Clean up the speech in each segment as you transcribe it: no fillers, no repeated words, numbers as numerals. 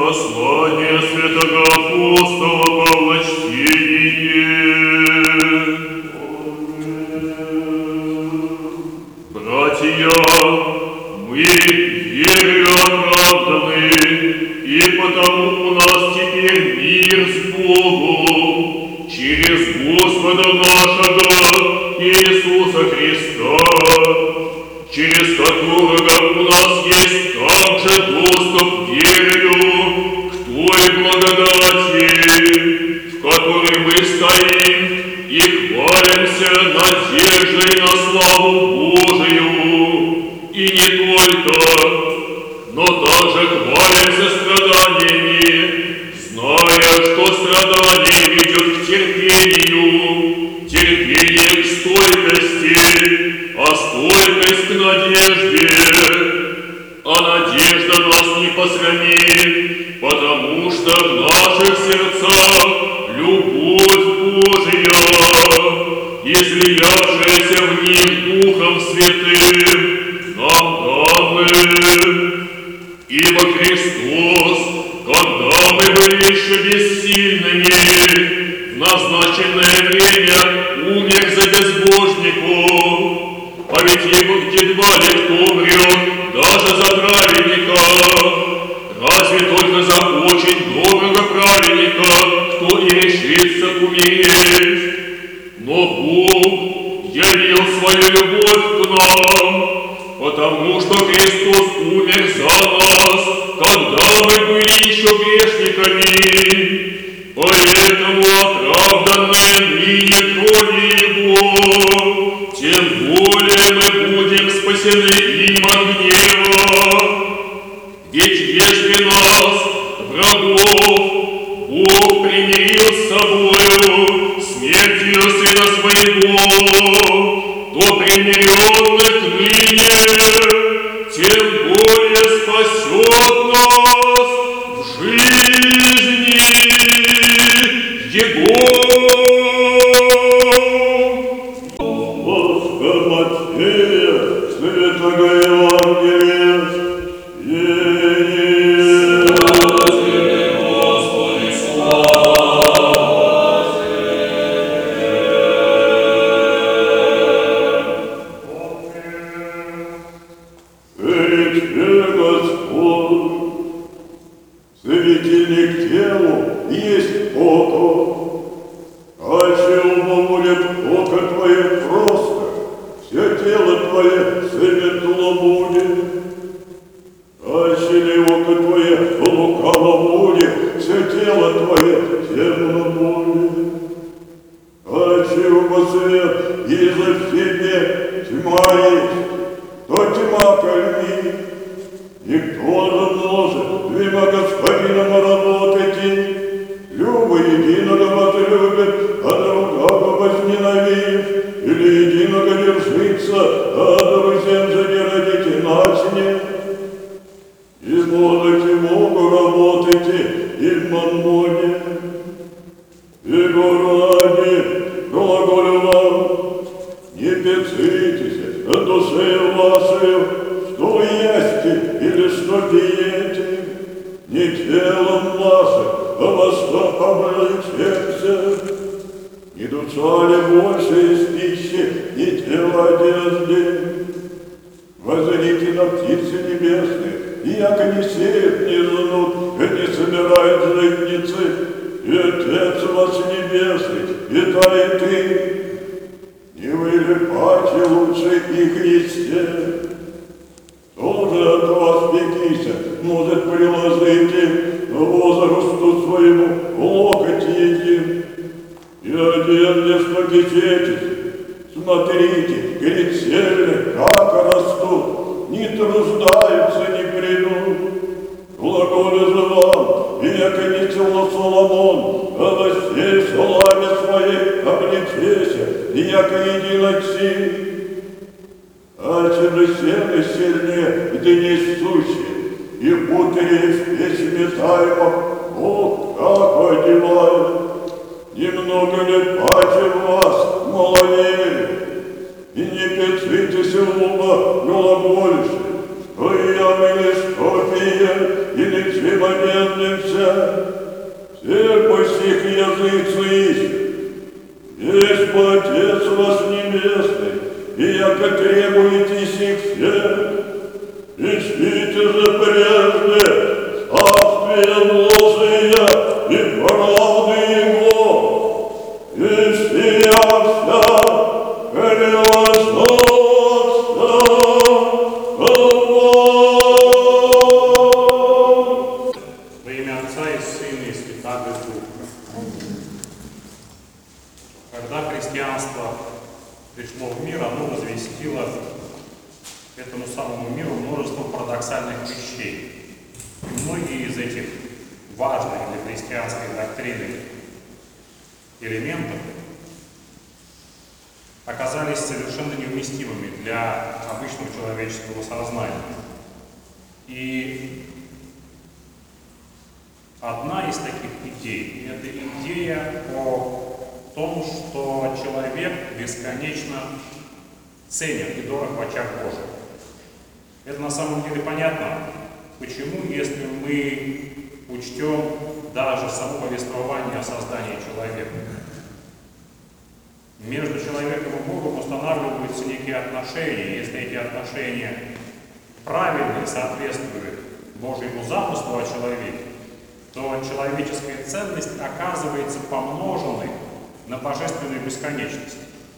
Послание святого апостола Павла чтение. Братья, мы верою оправданы, и потому у нас теперь мир с Богом через Господа нашего Иисуса Христа, через которого у нас есть также доступ верою к той благодати, в которой мы стоим и хвалимся надеждой на славу Божию, и не только, но также хвалимся страданиями, зная, что страдание ведет к терпению, терпение к стойкости, а стойкость к надежде. А надежда нас не посрамит, потому что в наших сердцах любовь Божия, изливавшаяся в них Духом Святым, нам даны. Ибо Христос, когда мы были еще бессильными, в назначенное время умер за безбожников, а ведь его едва ли кто умрет, даже за праведника. Разве только за очень доброго праведника, кто и решится умереть. Но Бог явил свою любовь к нам, потому что Христос умер за нас, когда мы были еще грешниками. Поэтому оправданные ныне кровью Его, тем более мы будем спасены им от гнева. Ведь если нас, врагов, Бог примирил с собою смертью Сына Своего, то примиренных ныне тем более спасет нас в жизни Его. Матфея, Святого Евангелия, Слава Тебе, Господи, слава Тебе, Господь, светильник телу есть око, а чему будет око Твое просто, все тело Твое светло будет. А если око Твое лукаво будет, все тело Твое темно будет. А чего свет изо в тебе тьма есть, то тьма кольми. Никто же может двумя господинам работать, любо единого возлюбит, а другого возненавидит, или единого держится, а друзьям же не родите начнет. И можете Богу работать и в маммоне. И ради глаголю вам, не пецитесь душею вашей, что есте или что пьете, не телом вашим, а во что облечемся. Не душа ли больше из пищи, не тело одежды. Воззрите на птицы небесные, и яко не сеют, не жнут, и не собирают житницы, и Отец ваш небесный, и та и ты. Не вы ли паче лучше их есте? Тоже от вас пекися, может приложите возрасту своему локоть един. И одежде, что печетесь, смотрите, перед сельны, как растут, не труждаются, не придут. Глаголю же вам, и яко не цело Соломон, а во всей славе своей облечеся, и яко един от сил. А чем же сельны сильнее, где не сущие, и путари в песне таймах, вот как одевают. Немного ли паче вас, маловерие, и не пецитесь луба глагольше, что я или что пьет, или чем одет нельзя, всех по сих язык слышит. Есть бы Отец ваш Небесный, и яко требуете сих всех, ищите же прежде Царствие Божия и правды Его, и сия вся превозносится Во имя Отца и Сына и Святаго Духа. Когда христианство пришло в мир, оно возвестило этому самому миру множество парадоксальных вещей. И многие из этих важных для христианской доктрины элементов оказались совершенно неуместимыми для обычного человеческого сознания. И одна из таких идей – это идея о том, что человек бесконечно ценен и дорог в очах Божьих. Это на самом деле понятно, почему, если мы учтем даже само повествование о создании человека. Между человеком и Богом устанавливаются некие отношения. Если эти отношения правильные, соответствуют Божьему замыслу о человеке, то человеческая ценность оказывается помноженной на божественную бесконечность.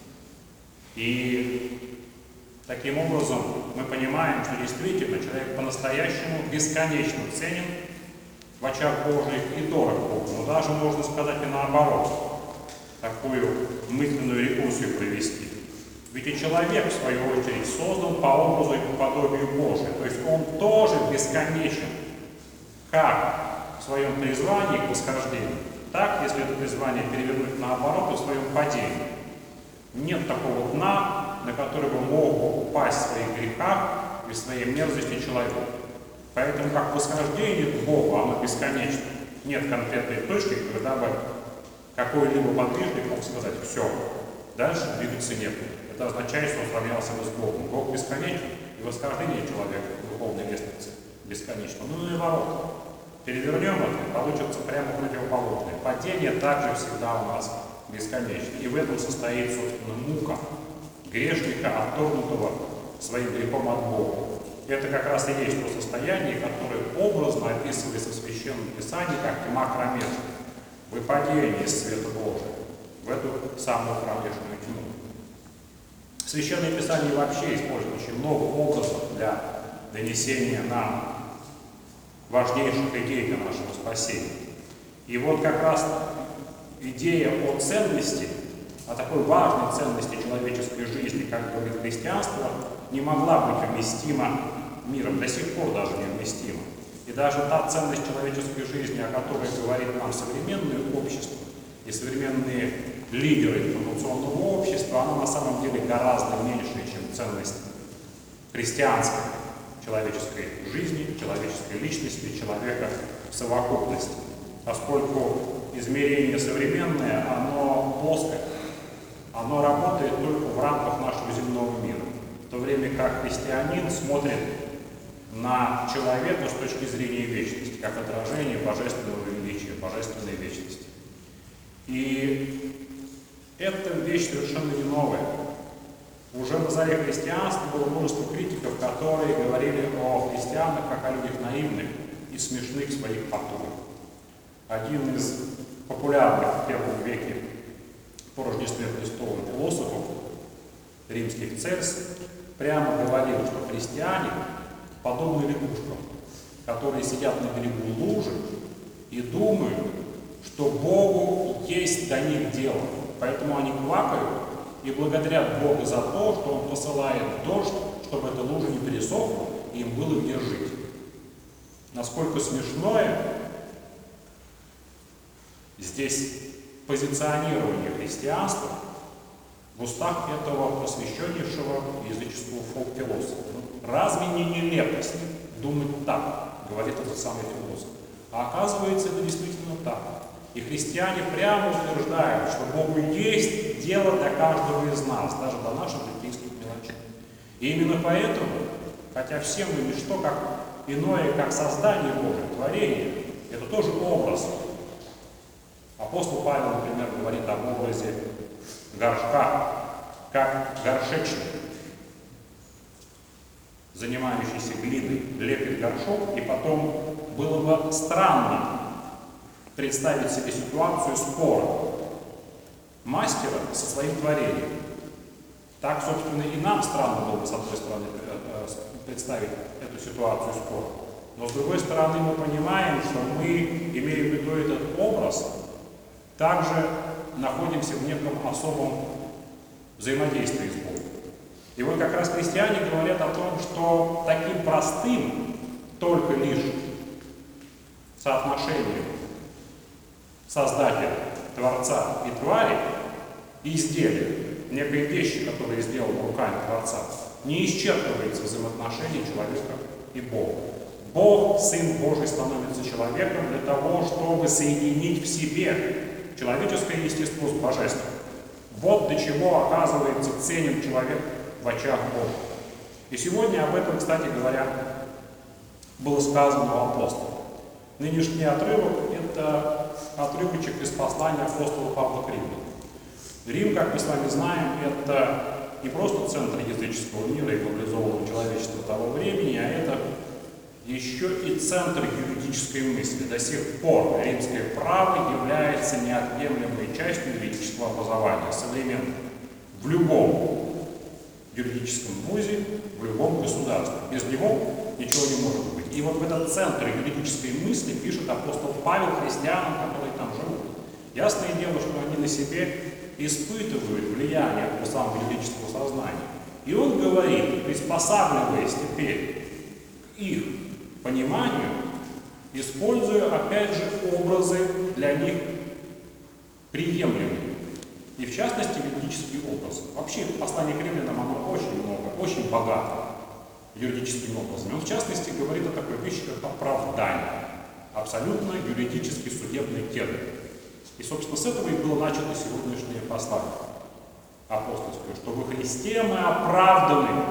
И таким образом мы понимаем, что действительно человек по-настоящему бесконечно ценен в очах Божьих и дорог Богу. Но даже можно сказать и наоборот, такую мысленную рекурсию провести. Ведь и человек, в свою очередь, создан по образу и по подобию Божию. То есть он тоже бесконечен, как в своем призвании к восхождению, так, если это призвание перевернуть наоборот, в своем падении. Нет такого дна, на который бы мог бы упасть в своих грехах и в своей мерзости человек. Поэтому как восхождение к Богу, оно бесконечно. Нет конкретной точки, когда бы какой-либо подвижник мог сказать: все, дальше двигаться некуда. Это означает, что он сравнялся бы с Богом. Бог бесконечен, и восхождение человека в духовной лестнице бесконечно. Ну и наоборот. Перевернем это, получится прямо противоположное. Падение также всегда у нас бесконечно. И в этом состоит, собственно, мука грешника, отторгнутого своим грехом от Бога. Это как раз и есть то состояние, которое образно описывается в Священном Писании как тьма кромешная. Выпадение из света Божия в эту самую кромешную тьму. Священное Писание вообще использует очень много образов для донесения нам важнейших идей для нашего спасения. И вот как раз идея о ценности, о такой важной ценности человеческой жизни, как говорит христианство, не могла быть вместима миром, до сих пор даже не вместима. И даже та ценность человеческой жизни, о которой говорит нам современное общество и современные лидеры информационного общества, она на самом деле гораздо меньше, чем ценность христианской человеческой жизни, человеческой личности, человека в совокупности. Поскольку измерение современное, оно плоское, оно работает только в рамках нашего земного мира. В то время как христианин смотрит на человека с точки зрения вечности, как отражение божественного величия, божественной вечности. И эта вещь совершенно не новая. Уже в заре христианства было множество критиков, которые говорили о христианах как о людях наивных и смешных в своих потугах. Один из популярных в первом веке по Рождестве Христовым философов, римских Церс, прямо говорил, что христиане подобны лягушкам, которые сидят на берегу лужи и думают, что Богу есть до них дело. Поэтому они квакают и благодарят Бога за то, что Он посылает дождь, чтобы эта лужа не пересохла, и им было где жить. Насколько смешное здесь позиционирование христианства в устах этого просвещеннейшего языческого фолк-философа. Разве не нелепость думать так, говорит этот самый философ? А оказывается, это действительно так. И христиане прямо утверждают, что Богу есть дело для каждого из нас, даже до наших житейских мелочей. И именно поэтому, хотя все мы ничто как иное, как создание Божие, творение, Это тоже образ. Апостол Павел, например, говорит об образе горшка, как горшечник, занимающийся глиной, лепит горшок, и потом было бы странно представить себе ситуацию спора мастера со своим творением. Так, собственно, и нам странно было бы, с одной стороны, представить эту ситуацию спора. Но, с другой стороны, мы понимаем, что мы, имея в виду этот образ, также находимся в неком особом взаимодействии с Богом. И вот как раз христиане говорят о том, что таким простым только лишь соотношением Создателя, Творца и твари, и изделия, некой вещи, которые сделал руками Творца, не исчерпывается взаимоотношение человека и Бога. Бог, Сын Божий, становится человеком для того, чтобы соединить в себе человеческое естество с божественным. Вот до чего, оказывается, ценен человек в очах Бога. И сегодня об этом, кстати говоря, было сказано у апостола. Нынешний отрывок – это отрывочек из послания апостола Павла к Римлянам. Рим, как мы с вами знаем, это не просто центр языческого мира и глобализованного человечества того времени, а это еще и центр юридической мысли. До сих пор римское право является неотъемлемой частью юридического образования современного. В любом юридическом вузе, в любом государстве. Без него ничего не может быть. И вот в этот центр юридической мысли пишет апостол Павел христианам, которые там живут. Ясное дело, что они на себе испытывают влияние этого самого юридического сознания. И он говорит, приспосабливаясь теперь к их пониманию, используя, опять же, образы для них приемлемые. И в частности, юридический образ. Вообще, послание к римлянам, оно очень много, очень богато юридическими образами. Он, в частности, говорит о такой вещи, как оправдание. Абсолютно юридический судебный термин. И, собственно, с этого и было начато сегодняшнее послание апостольское, что во Христе мы оправданы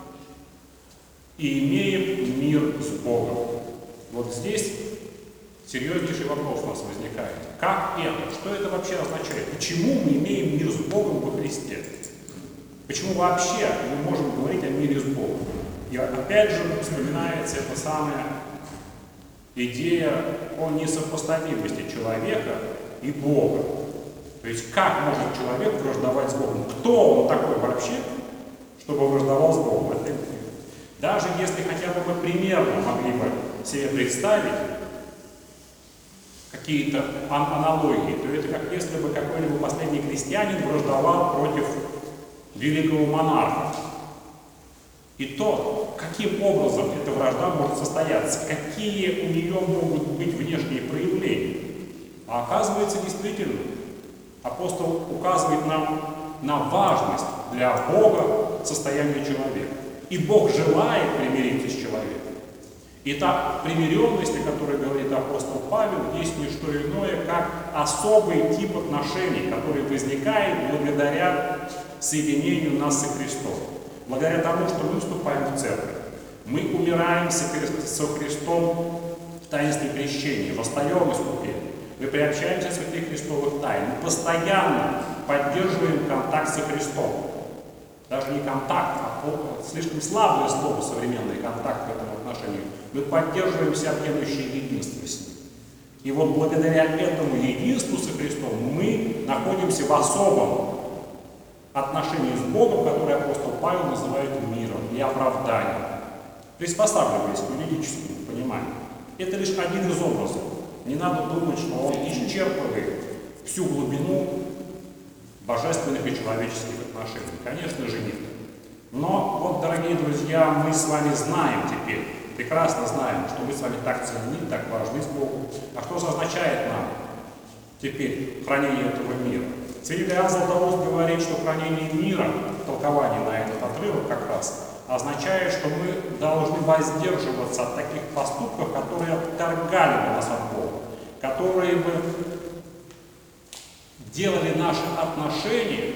и имеем мир с Богом. Вот здесь серьезнейший вопрос у нас возникает. Как это? Что это вообще означает? Почему мы имеем мир с Богом во Христе? Почему вообще мы можем говорить о мире с Богом? И опять же вспоминается эта самая идея о несопоставимости человека и Бога. То есть как может человек враждовать с Богом? Кто он такой вообще, чтобы враждовал с Богом? Даже если хотя бы мы примерно могли бы себе представить какие-то аналогии, то это как если бы какой-либо последний крестьянин враждовал против великого монарха. И то, каким образом эта вражда может состояться, какие у нее могут быть внешние проявления. А оказывается, действительно, апостол указывает нам на важность для Бога состояния человека. И Бог желает примириться с человеком. И та примиренность, о которой говорит апостол Павел, есть не что иное, как особый тип отношений, который возникает благодаря соединению нас со Христом. Благодаря тому, что мы вступаем в церковь. Мы умираем со Христом в таинстве крещения, восстаем искупление. Мы приобщаемся к святых Христовых тайн. Мы постоянно поддерживаем контакт со Христом. Даже не контакт, а слишком слабое слово современный контакт в этом отношении. Мы поддерживаем всеобъемлющее единство с Ним. И вот благодаря этому единству со Христом мы находимся в особом отношении с Богом, которое апостол Павел называет миром и оправданием, приспосабливаясь к юридическому пониманию. Это лишь один из образов. Не надо думать, что он исчерпывает всю глубину божественных и человеческих отношений. Конечно же нет. Но вот, дорогие друзья, мы с вами знаем теперь, прекрасно знаем, что мы с вами так ценны, так важны с Богом. А что же означает нам теперь хранение этого мира? Святитель Иоанн Златоуст говорит, что хранение мира, толкование на этот отрывок как раз, означает, что мы должны воздерживаться от таких поступков, которые отторгали бы нас от Бога, которые бы делали наши отношения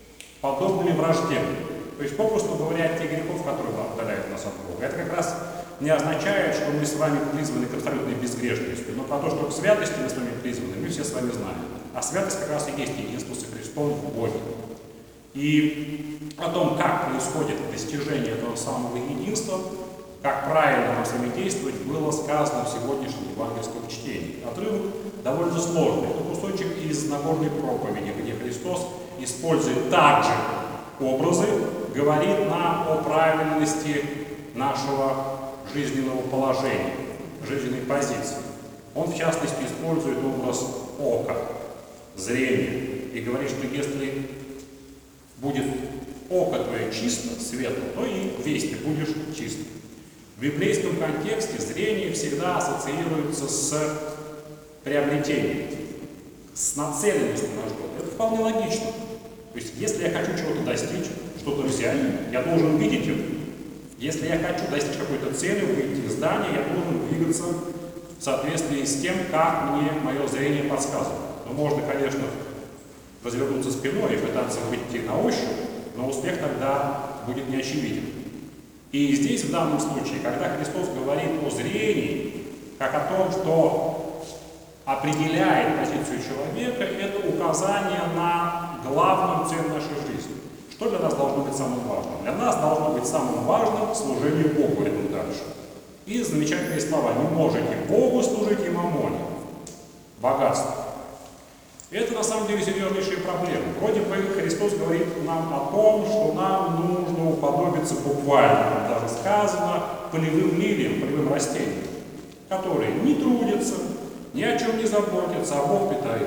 подобными враждебным. То есть, попросту говоря, те грехов, которые отдаляют нас от Бога. Это как раз не означает, что мы с вами призваны к абсолютной безгрешности. Но про то, что к святости мы с вами призваны, мы все с вами знаем. А святость как раз и есть единство со Христом в Боге. И о том, как происходит достижение этого самого единства, как правильно нам с вами действовать, было сказано в сегодняшнем евангельском чтении. Отрывок довольно сложный. Это кусочек из Нагорной проповеди, где Христос, используя также образы, говорит нам о правильности нашего жизненного положения, жизненной позиции. Он, в частности, использует образ ока, зрения, и говорит, что если будет око твое чисто, светло, то и весь ты будешь чистым. В библейском контексте зрение всегда ассоциируется с приобретением, с нацеленностью на что-то. Это вполне логично. То есть, если я хочу чего-то достичь, что-то взять, я должен видеть это. Если я хочу достичь какой-то цели, выйти из здания, я должен двигаться в соответствии с тем, как мне мое зрение подсказывает. Но можно, конечно, развернуться спиной и пытаться выйти на ощупь, но успех тогда будет неочевиден. И здесь, в данном случае, когда Христос говорит о зрении, как о том, что определяет позицию человека, это указание на главную цель нашей жизни. Что для нас должно быть самым важным? Для нас должно быть самым важным служение Богу, идем дальше. И замечательные слова: не можете Богу служить и мамоне, богатству. Это на самом деле серьезнейшая проблема. Вроде бы Христос говорит нам о том, что нам нужно уподобиться буквально, как даже сказано, полевым лилиям, полевым растениям, которые не трудятся, ни о чем не заботятся, а Бог питает.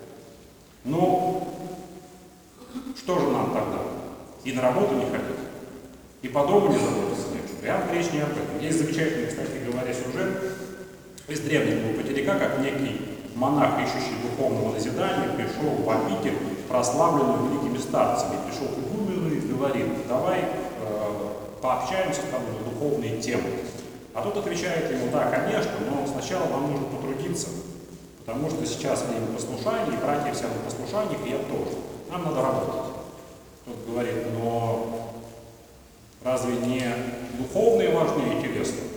Но что же нам тогда? И на работу не ходить, и по дому не заботиться нечего. Прямо речь не об этом. Есть замечательный, кстати говоря, сюжет из древнего материка, как некий монах, ищущий духовного назидания, пришел в обитель, прославленную великими старцами. Пришел к игумену и говорит: давай пообщаемся с тобой на духовные темы. А тот отвечает ему: да, конечно, но сначала вам нужно потрудиться, потому что сейчас время послушания, и братья все на послушаниях, и я тоже. Нам надо работать. Тот говорит: но разве не духовные важнее телесные?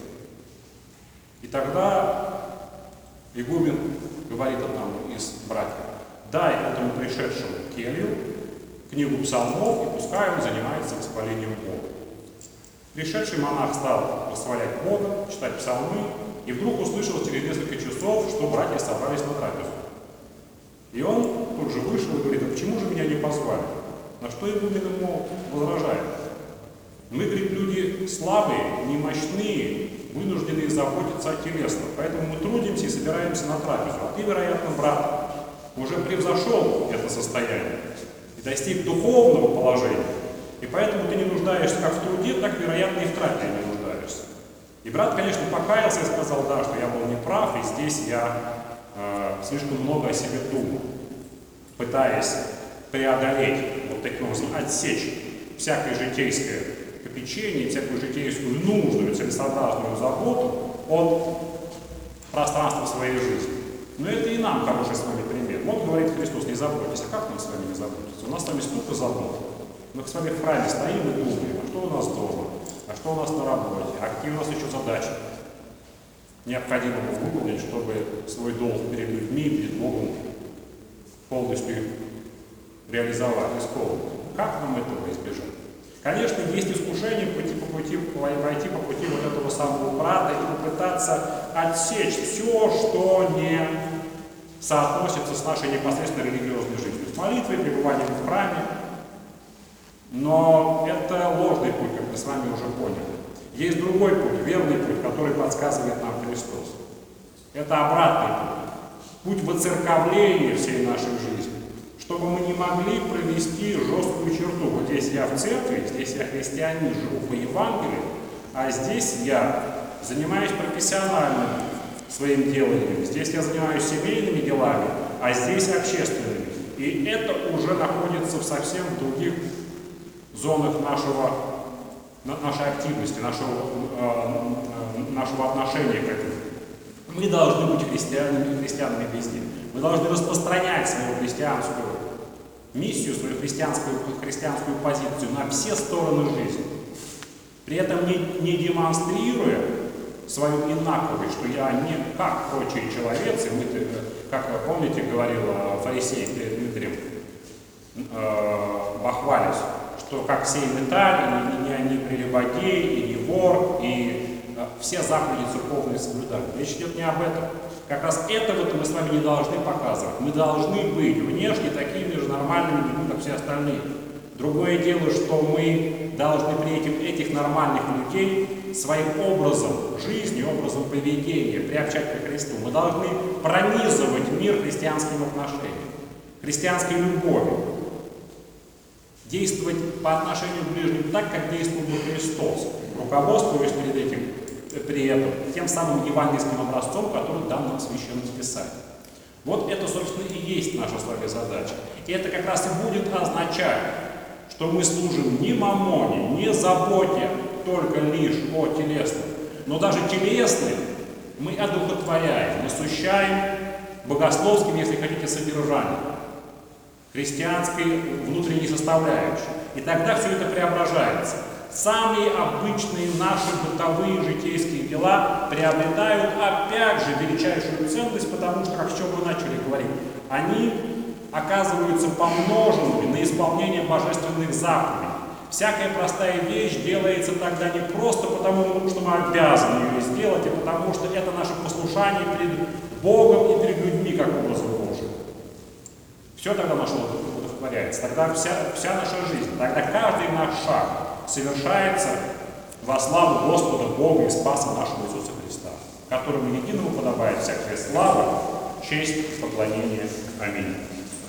И тогда игумен говорит одному из братьев: дай этому пришедшему келью, книгу псалмов, и пускай он занимается восхвалением Бога. Пришедший монах стал восхвалять Бога, читать псалмы, и вдруг услышал через несколько часов, что братья собрались на трапезу. И он тут же вышел и говорит: а почему же меня не позвали? На что игумен ему возражает: мы, говорит, люди слабые, немощные, вынуждены заботиться о телесном, поэтому мы трудимся и собираемся на трапезу. А ты, вероятно, брат, уже превзошел это состояние и достиг духовного положения, и поэтому ты не нуждаешься как в труде, так, вероятно, и в трапезе не нуждаешься. И брат, конечно, покаялся и сказал: да, что я был неправ, и здесь я слишком много о себе думал, пытаясь преодолеть, вот таким образом, отсечь всякое житейское попечение, всякую житейскую нужную, целесообразную заботу от пространства своей жизни. Но это и нам хороший с вами пример. Вот говорит Христос: не заботьтесь. А как нам с вами не заботиться? У нас с вами столько забот. Мы с вами в храме стоим и думаем: а что у нас дома, а что у нас на работе, а какие у нас еще задачи необходимо бы выполнить, чтобы свой долг перед людьми, перед Богом полностью реализовать, исполнить. Как нам этого избежать? Конечно, есть искушение пойти по пути вот этого самого брата и попытаться отсечь все, что не соотносится с нашей непосредственно религиозной жизнью, с молитвой, пребыванием в храме. Но это ложный путь, как мы с вами уже поняли. Есть другой путь, верный путь, который подсказывает нам Христос. Это обратный путь, путь воцерковления всей нашей жизни, чтобы мы не могли провести жесткую черту. Вот здесь я в церкви, здесь я христианин, живу по Евангелию, а здесь я занимаюсь профессиональным своим деланием, здесь я занимаюсь семейными делами, а здесь общественными. И это уже находится в совсем других зонах нашей активности, нашего отношения к этому. Мы должны быть христианами везде. Мы должны распространять свою христианскую миссию, свою христианскую позицию на все стороны жизни. При этом не демонстрируя свою инаковость, что я не как прочие человецы, как вы помните, говорил фарисей перед Дмитрием, бахвались, что как все метали, и они прелюбодей, и не вор, и все заповеди церковные соблюдали. Речь идет не об этом. Как раз этого-то мы с вами не должны показывать. Мы должны быть внешне такими же нормальными, как все остальные. Другое дело, что мы должны при этом этих нормальных людей своим образом жизни, образом поведения приобщать к Христу. Мы должны пронизывать мир христианским отношением, христианской любовью. Действовать по отношению к ближним так, как действовал бы Христос, руководствуясь при этом тем самым евангельским образцом, который дан нам в Священном Писании. Вот это, собственно, и есть наша с вами задача. И это как раз и будет означать, что мы служим не мамоне, не заботе только лишь о телесном, но даже телесным мы одухотворяем, насыщаем богословским, если хотите, содержанием, христианской внутренней составляющей. И тогда все это преображается. Самые обычные наши бытовые житейские дела приобретают опять же величайшую ценность, потому что, как с чего мы начали говорить, они оказываются помноженными на исполнение божественных заповедей. Всякая простая вещь делается тогда не просто потому, что мы обязаны ее сделать, а потому что это наше послушание перед Богом и перед людьми, как образом Божьим. Все тогда наше удовлетворяется, тогда вся наша жизнь, тогда каждый наш шаг совершается во славу Господа Бога и Спаса нашего Иисуса Христа, которому единому подобает всякая слава, честь и поклонение. Аминь.